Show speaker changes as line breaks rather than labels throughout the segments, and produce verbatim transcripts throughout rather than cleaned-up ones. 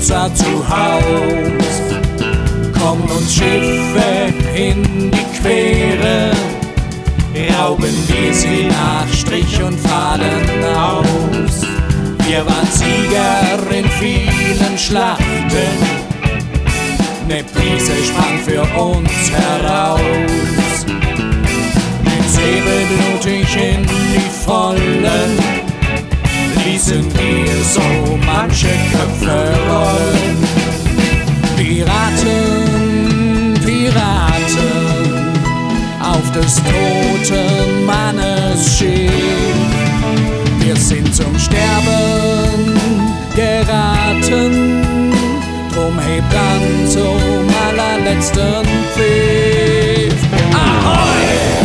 unser Zuhaus. Kommen uns Schiffe in die Quere, rauben wir sie nach Strich und Faden aus. Wir waren Sieger in vielen Schlachten, ne Prise sprang für uns heraus. Mit Säbel blutig in die Vollen ließen wir so manche Köpfe rollen. Piraten, Piraten, auf des toten Mannes Schiff. Wir sind zum Sterben geraten, drum hebt an zum allerletzten Pfiff. Ahoi!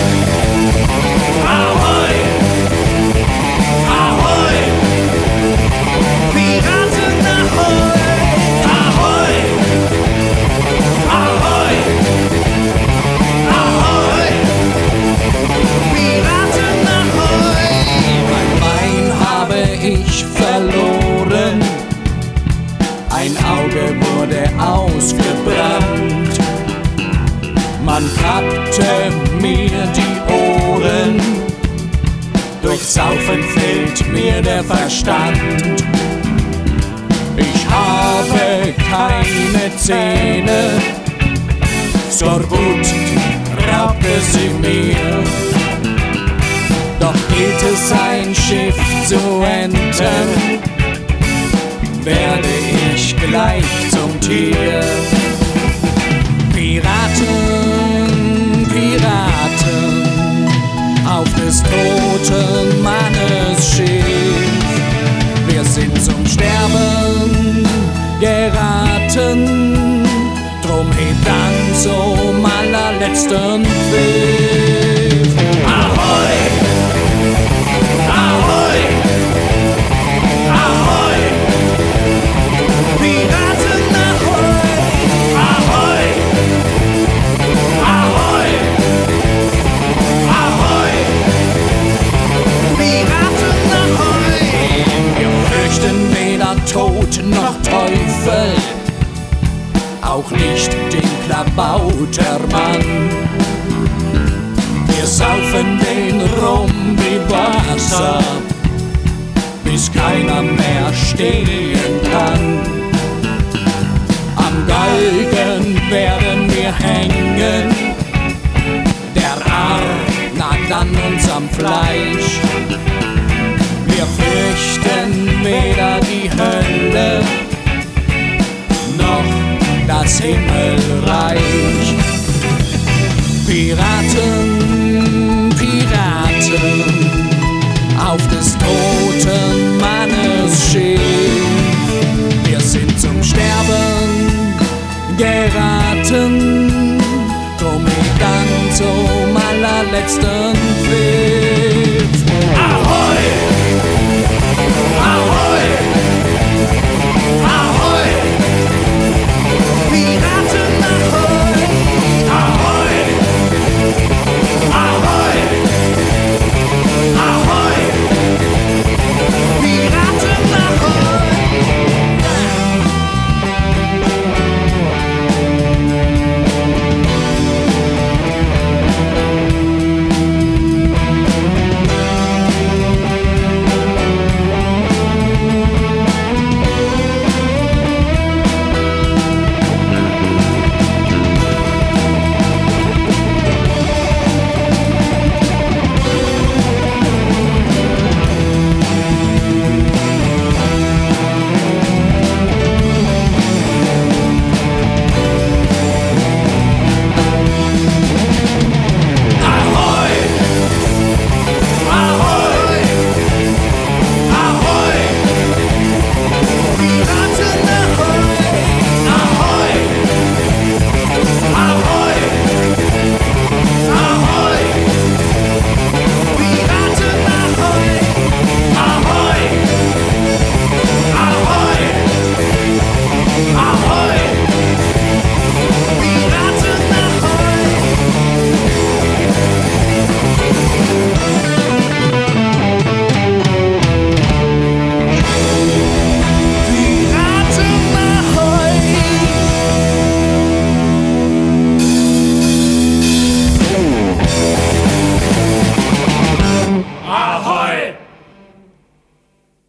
Ahoi! Ahoi! Piraten, ahoi! Ahoi! Ahoi! Ahoi! Piraten, ahoi! Mein Bein habe ich verloren, ein Auge wurde ausgebrannt. Man kappte mir die Ohren, durch Saufen fehlt mir der Verstand. Ich habe keine Zähne, Skorbut raubte sie mir. Doch gilt es ein Schiff zu entern, werde ich gleich zum Tier. Piraten, Piraten, auf des toten Mannes Schiff. Wir sind zum Sterben geraten, drum hebt an zum allerletzten Pfiff. Ahoi! Ahoi! Ahoi! Piraten, ahoi! Ahoi! Ahoi! Ahoi! Piraten, ahoi! Wir fürchten weder Tod noch Teufel, auch nicht den Klabautermann. Wir saufen den Rum wie Wasser, bis keiner mehr stehen kann. Am Galgen werden wir hängen, der Arm nagt an unserem Fleisch. Wir fürchten weder die Hölle noch das Himmelreich. Piraten, Piraten, auf des toten Mannes Schiff. Wir sind zum Sterben geraten, drum hebt an zum allerletzten Pfiff.